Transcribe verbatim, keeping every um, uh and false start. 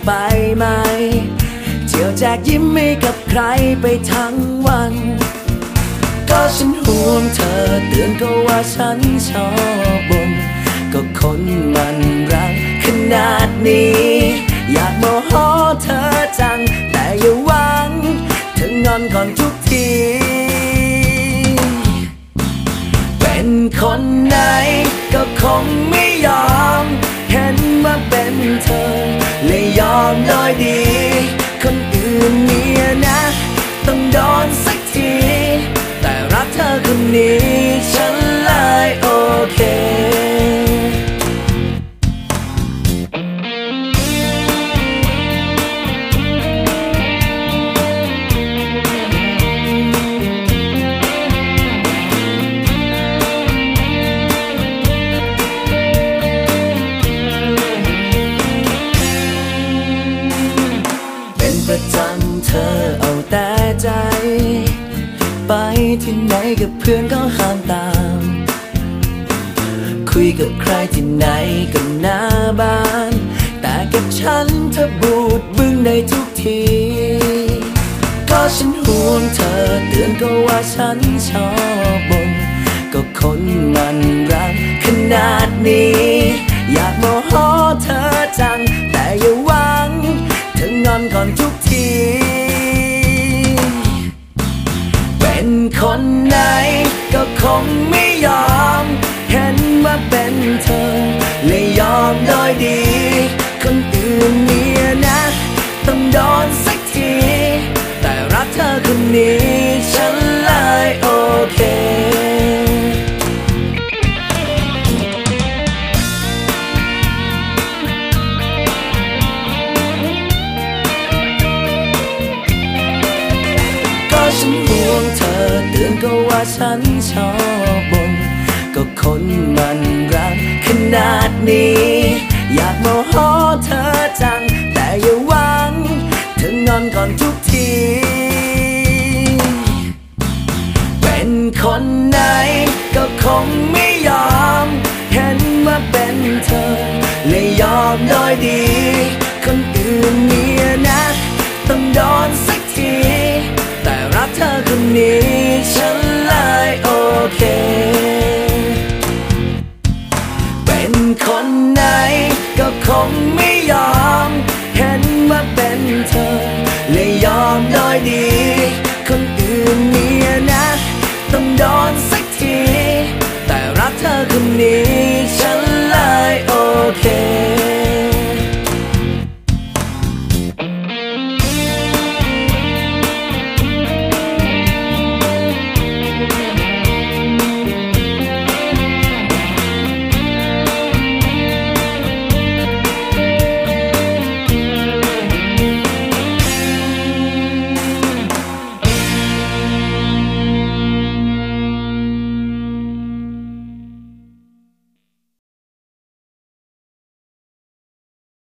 ไปไหมเที่ยวแจกยิ้มให้กับใครไปทั้งวันก็ฉันห่วงเธอเตือนก็ว่าฉันชอบบ่นก็คนมันรักขนาดนี้อยากโมโหเธอจังแต่อย่าหวังเธองอนก่อนทุกทีเป็นคนไหนก็คงไม่ยอมเห็นว่าเป็นเธอเลยยอมโดยดีคนอื่นเนี่ยนะต้องโดนสักทีแต่รักเธอคนนี้ฉันเลยโอเคประจำเธอเอาแต่ใจไปที่ไหนกับเพื่อนก็ห้ามตามคุยกับใครที่ไหนก็หน้าบ้านแต่กับฉันเธอบูดบึ้งได้ทุกทีก็ฉันห่วงเธอเตือนก็ว่าฉันชอบบ่นก็คนมันรักขนาดนี้อยากโมโหเธอจังแต่อย่าหวังเธองอนก่อนทุกทีเป็นคนไหนก็คงไม่ยอมเห็นว่าเป็นเธอเลยยอมโดยดีคนอื่นเนี่ยนะต้องโดนสักทีแต่รักเธอคนนี้ฉันเลยโอเคฉันห่วงเธอเตือนก็ว่าฉันชอบบ่นก็คนมันรักขนาดนี้อยากโมโหเธอจังแต่อย่าหวังเธองอนก่อนทุกทีเป็นคนไหนก็คงไม่ยอมเห็นว่าเป็นเธอเลยยอมโดยดีคนอื่นเนี่ยนะต้องโดนสักทีแต่รักเธอคนนี้ฉันเลยโอเคเป็นคนไหนก็คงไม่ยอ